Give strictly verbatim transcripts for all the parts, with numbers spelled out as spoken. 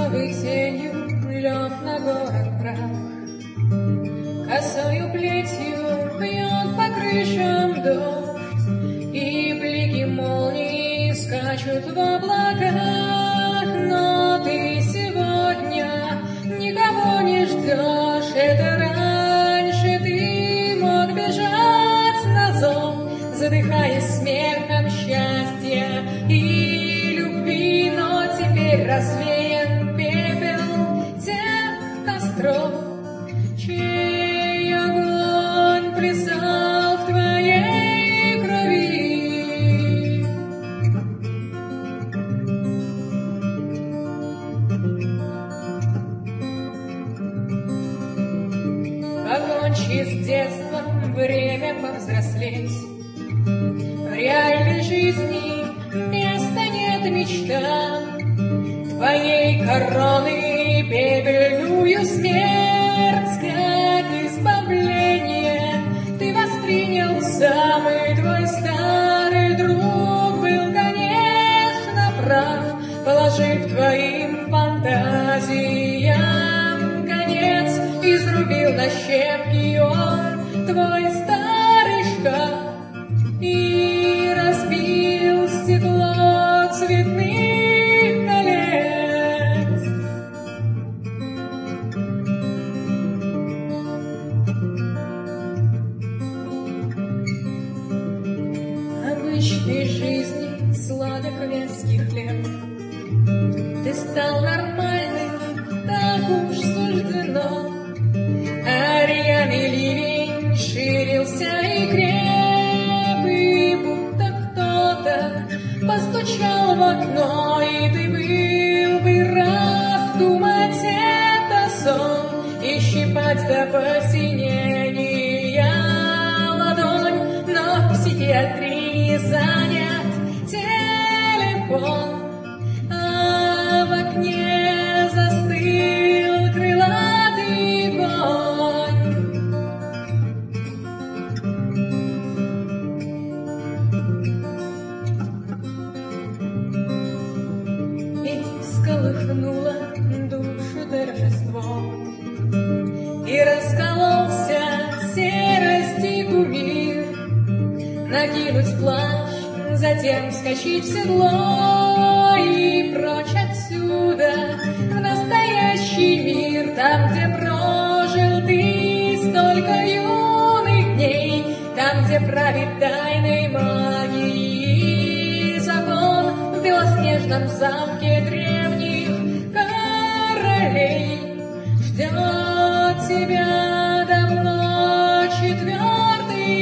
новой тенью лег на город прах. Косою плетью бьет по крышам дождь, и блики молний скачут в облаках. Но ты сегодня никого не ждешь, это раньше ты мог бежать на зов, задыхаясь смехом счастья и любви, но теперь развеян пепел тех костров, чей огонь плясал в твоей крови. Покончи с детством, время повзрослеть. В реальной жизни места нет мечтам, твоей короны пепельную смерть как избавление ты воспринял. Самый твой старый друг был, конечно, прав, положив твоим фантазиям конец, изрубил на щепки он твой старый шкаф и разбил стекло цветных колец. Обычной жизни сладок вязкий хлеб, ты стал нормальным, так уж суждено. А рьяный ливень ширился и креп, и будто кто-то постучал в окно, и ты был бы рад думать, это сон, и щипать до посинения ладонь, но в психиатрии занят телефон, а в окне застыл крылатый конь. И всколыхнуло душу торжество, и раскололся серости кумир. Накинуть плащ, затем вскочить в седло и прочь отсюда в настоящий мир, там, где прожил ты столько юных дней, там, где правит тайной магией закон, в белоснежном замке древних королей. Ждет тебя давно четвертый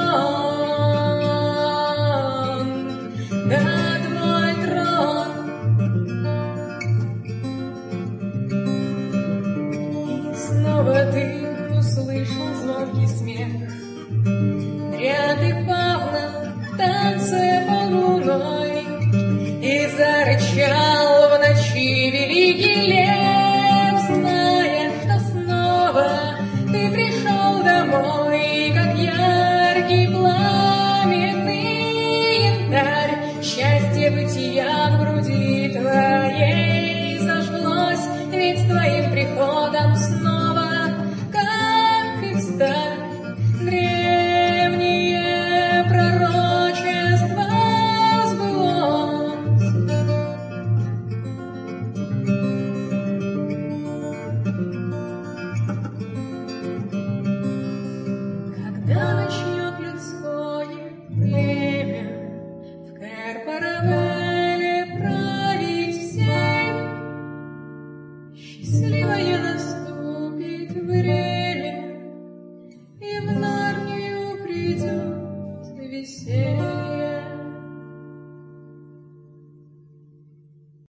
трон, да, твой трон. И снова ты услышал звонкий смех, ряды фавнов в танце под луной, и зарычал в ночи великий лев, зная, что снова ты пришел домой, как яркий пламенный янтарь. Счастье бытия в груди твоей зажглось, ведь с твоим приходом снова, как и встарь, древнее пророчество сбылось. Когда начнет людское племя в Кэр-Паравелле править всем, счастливое наступит время, и в Нарнию придет веселье.